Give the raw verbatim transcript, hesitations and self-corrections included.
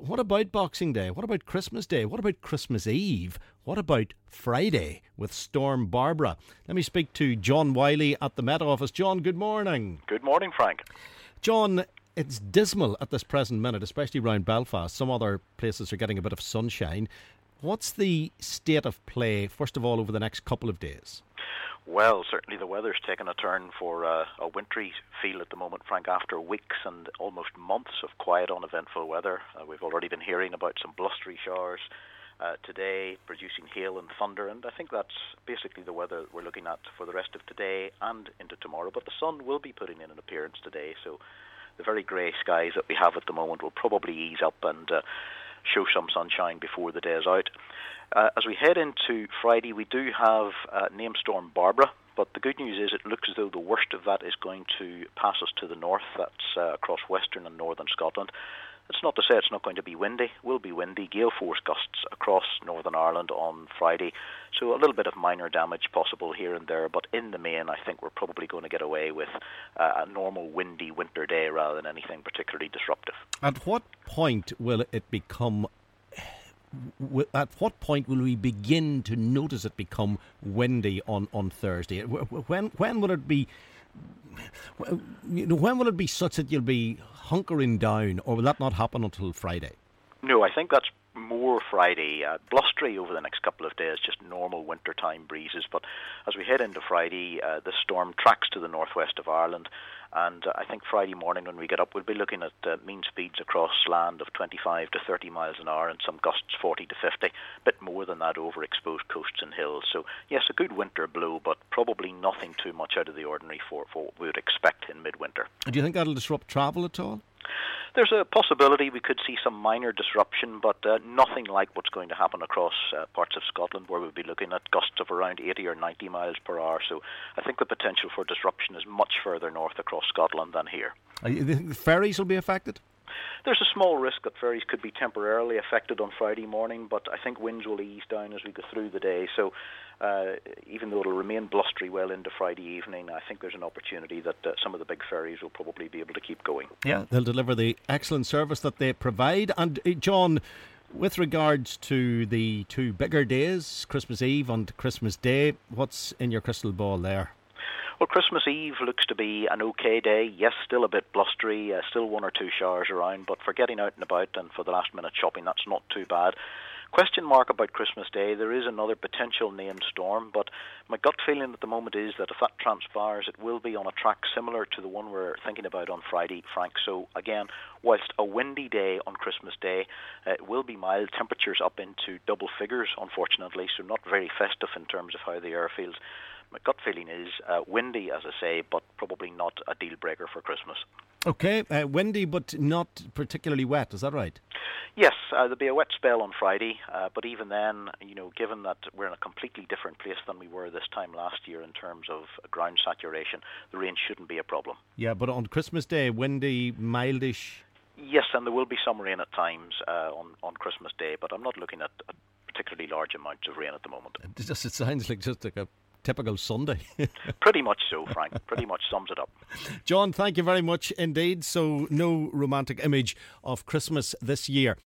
what about Boxing Day? What about Christmas Day? What about Christmas Eve? What about Friday with Storm Barbara? Let me speak to John Wiley at the Met Office. John, good morning. Good morning, Frank. John, it's dismal at this present minute, especially around Belfast. Some other places are getting a bit of sunshine. What's the state of play, first of all, over the next couple of days? Well, certainly the weather's taken a turn for uh, a wintry feel at the moment, Frank, after weeks and almost months of quiet, uneventful weather. Uh, we've already been hearing about some blustery showers uh, today, producing hail and thunder, and I think that's basically the weather we're looking at for the rest of today and into tomorrow. But the sun will be putting in an appearance today, so the very grey skies that we have at the moment will probably ease up and uh, show some sunshine before the day is out. Uh, as we head into Friday, we do have uh, named Storm Barbara, but the good news is it looks as though the worst of that is going to pass us to the north. That's uh, across western and northern Scotland. It's not to say it's not going to be windy. It will be windy, gale force gusts across Northern Ireland on Friday. So a little bit of minor damage possible here and there, but in the main I think we're probably going to get away with uh, a normal windy winter day rather than anything particularly disruptive. At what point will it become At what point will we begin to notice it become windy on, on Thursday? When when will it be? You know, when will it be such that you'll be hunkering down, or will that not happen until Friday? No, I think that's more Friday. Uh, blustery over the next couple of days, just normal wintertime breezes. But as we head into Friday, uh, the storm tracks to the northwest of Ireland. And uh, I think Friday morning when we get up, we'll be looking at uh, mean speeds across land of twenty-five to thirty miles an hour and some gusts forty to fifty, a bit more than that over exposed coasts and hills. So, yes, a good winter blow, but probably nothing too much out of the ordinary for, for what we would expect in midwinter. Do you think that'll disrupt travel at all? There's a possibility we could see some minor disruption, but uh, nothing like what's going to happen across uh, parts of Scotland, where we'll be looking at gusts of around eighty or ninety miles per hour. So I think the potential for disruption is much further north across Scotland than here. Uh, you think the ferries will be affected? There's a small risk that ferries could be temporarily affected on Friday morning, but I think winds will ease down as we go through the day. So uh, even though it'll remain blustery well into Friday evening, I think there's an opportunity that uh, some of the big ferries will probably be able to keep going. Yeah, they'll deliver the excellent service that they provide. And uh, John, with regards to the two bigger days, Christmas Eve and Christmas Day, what's in your crystal ball there? Well, Christmas Eve looks to be an okay day. Yes, still a bit blustery, uh, still one or two showers around, but for getting out and about and for the last minute shopping, that's not too bad. Question mark about Christmas Day. There is another potential named storm, but my gut feeling at the moment is that if that transpires, it will be on a track similar to the one we're thinking about on Friday, Frank. So again, whilst a windy day on Christmas Day, uh, it will be mild, temperatures up into double figures, unfortunately, so not very festive in terms of how the air feels. My gut feeling is uh, windy, as I say, but probably not a deal breaker for Christmas. Okay, uh, windy but not particularly wet, is that right? Yes, uh, there'll be a wet spell on Friday, uh, but even then, you know, given that we're in a completely different place than we were this time last year in terms of ground saturation, the rain shouldn't be a problem. Yeah, but on Christmas Day, windy, mildish? Yes, and there will be some rain at times uh, on, on Christmas Day, but I'm not looking at a particularly large amounts of rain at the moment. It just it sounds like just like a typical Sunday. Pretty much so, Frank. Pretty much sums it up. John, thank you very much indeed. So no romantic image of Christmas this year.